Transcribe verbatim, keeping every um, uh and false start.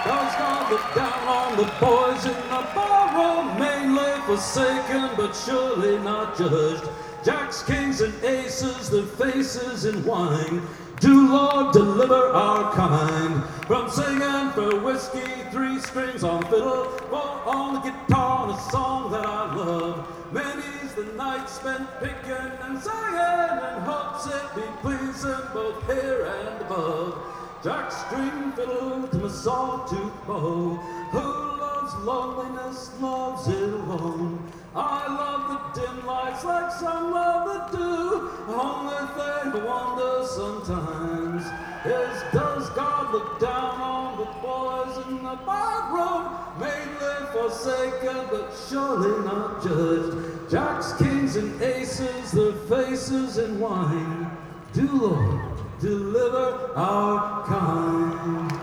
Does God look down on the boys in the barroom, mainly forsaken but surely not judged? Jacks, kings, and aces, their faces in wine. Do, Lord, deliver our kind from singing for whiskey, three strings on fiddle, four on the guitar, and a song that I love. Many's the night spent picking and singing, and hopes it be pleasing both here and above. Jack, string fiddle to my sawtooth bow. Who loves loneliness loves it alone. I love the dim lights like some love the dew. Only thing I wonder sometimes is, does God look down on the boys in the barroom, mainly forsaken but surely not judged? Jacks, kings, and aces, their faces in wine. Do, Lord, deliver our kind.